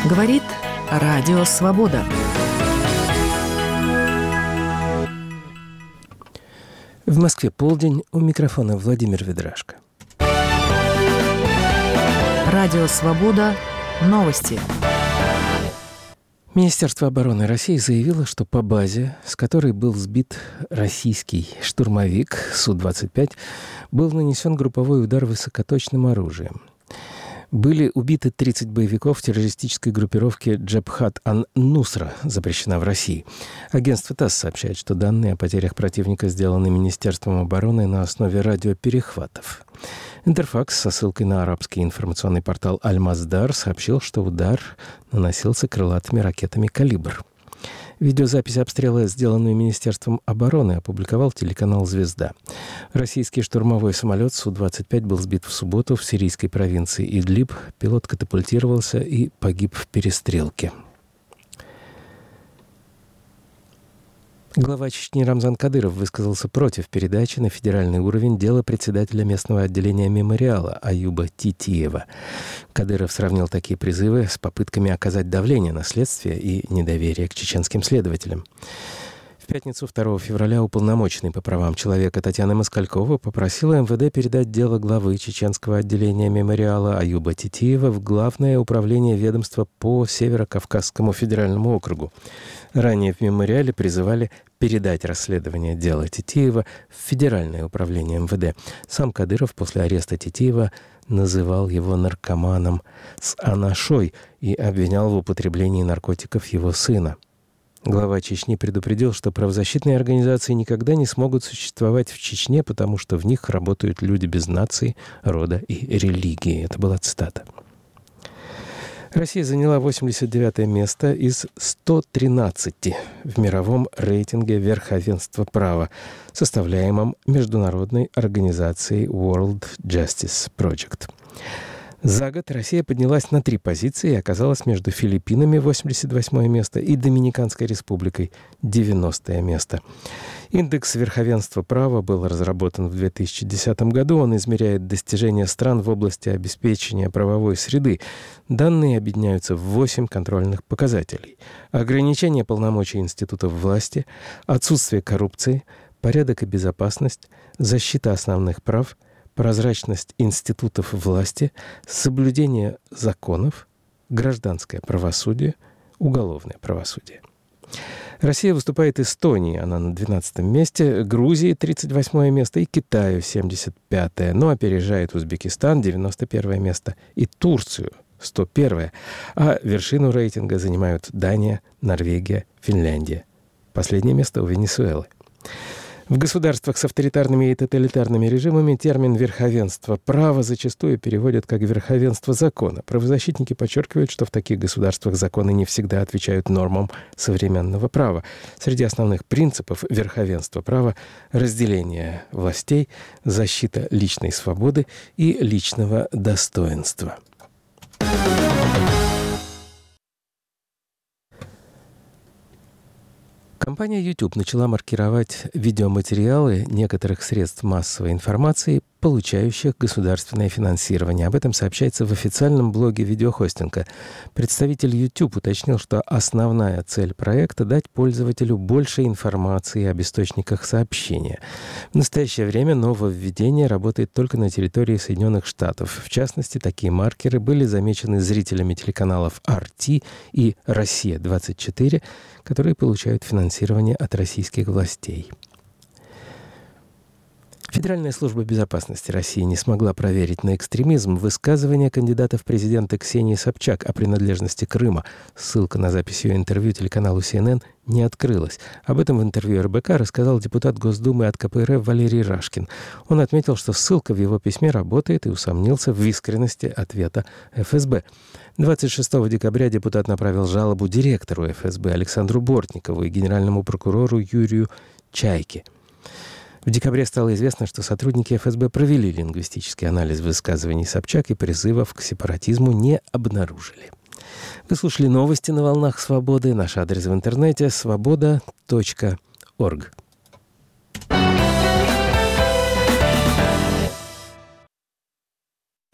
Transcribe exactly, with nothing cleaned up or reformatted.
Говорит Радио Свобода. В Москве полдень, у микрофона Владимир Ведрашко. Радио Свобода. Новости. Министерство обороны России заявило, что по базе, с которой был сбит российский штурмовик Су двадцать пять, был нанесен групповой удар высокоточным оружием. Были убиты тридцать боевиков террористической группировки «Джабхат ан-Нусра», запрещена в России. Агентство ТАСС сообщает, что данные о потерях противника сделаны Министерством обороны на основе радиоперехватов. Интерфакс со ссылкой на арабский информационный портал «Аль-Маздар» сообщил, что удар наносился крылатыми ракетами «Калибр». Видеозапись обстрела, сделанную Министерством обороны, опубликовал телеканал «Звезда». Российский штурмовой самолет Су двадцать пять был сбит в субботу в сирийской провинции Идлиб. Пилот катапультировался и погиб в перестрелке. Глава Чечни Рамзан Кадыров высказался против передачи на федеральный уровень дела председателя местного отделения мемориала Аюба Титиева. Кадыров сравнил такие призывы с попытками оказать давление на следствие и недоверие к чеченским следователям. В пятницу второго февраля уполномоченный по правам человека Татьяна Москалькова попросила эм вэ дэ передать дело главы чеченского отделения мемориала Аюба Титиева в Главное управление ведомства по Северо-Кавказскому федеральному округу. Ранее в мемориале призывали передать расследование дела Титиева в Федеральное управление эм вэ дэ. Сам Кадыров после ареста Титиева называл его наркоманом с анашой и обвинял в употреблении наркотиков его сына. Глава Чечни предупредил, что правозащитные организации никогда не смогут существовать в Чечне, потому что в них работают люди без нации, рода и религии. Это была цитата. Россия заняла восемьдесят девятое место из ста тринадцати в мировом рейтинге верховенства права, составляемом международной организацией World Justice Project. За год Россия поднялась на три позиции и оказалась между Филиппинами, восемьдесят восьмое место, и Доминиканской республикой, девяностое место. Индекс верховенства права был разработан в две тысячи десятом году. Он измеряет достижения стран в области обеспечения правовой среды. Данные объединяются в восемь контрольных показателей. Ограничение полномочий институтов власти, отсутствие коррупции, порядок и безопасность, защита основных прав, прозрачность институтов власти, соблюдение законов, гражданское правосудие, уголовное правосудие. Россия выступает Эстонии, она на двенадцатом месте, Грузии тридцать восьмое место и Китаю семьдесят пятое, но опережает Узбекистан девяносто первое место и Турцию сто первое, а вершину рейтинга занимают Дания, Норвегия, Финляндия. Последнее место у Венесуэлы. В государствах с авторитарными и тоталитарными режимами термин «верховенство права» зачастую переводят как «верховенство закона». Правозащитники подчеркивают, что в таких государствах законы не всегда отвечают нормам современного права. Среди основных принципов верховенства права – разделение властей, защита личной свободы и личного достоинства. Компания YouTube начала маркировать видеоматериалы некоторых средств массовой информации, получающих государственное финансирование. Об этом сообщается в официальном блоге видеохостинга. Представитель YouTube уточнил, что основная цель проекта — дать пользователю больше информации об источниках сообщения. В настоящее время нововведение работает только на территории Соединенных Штатов. В частности, такие маркеры были замечены зрителями телеканалов ар ти и «Россия двадцать четыре», которые получают финансирование от российских властей. Федеральная служба безопасности России не смогла проверить на экстремизм высказывания кандидата в президенты Ксении Собчак о принадлежности Крыма. Ссылка на запись ее интервью телеканалу си эн эн не открылась. Об этом в интервью эр бэ ка рассказал депутат Госдумы от ка пэ эр эф Валерий Рашкин. Он отметил, что ссылка в его письме работает, и усомнился в искренности ответа эф эс бэ. двадцать шестого декабря депутат направил жалобу директору эф эс бэ Александру Бортникову и генеральному прокурору Юрию Чайке. В декабре стало известно, что сотрудники эф эс бэ провели лингвистический анализ высказываний Собчак и призывов к сепаратизму не обнаружили. Вы слушали новости на волнах Свободы. Наш адрес в интернете — свобода точка орг.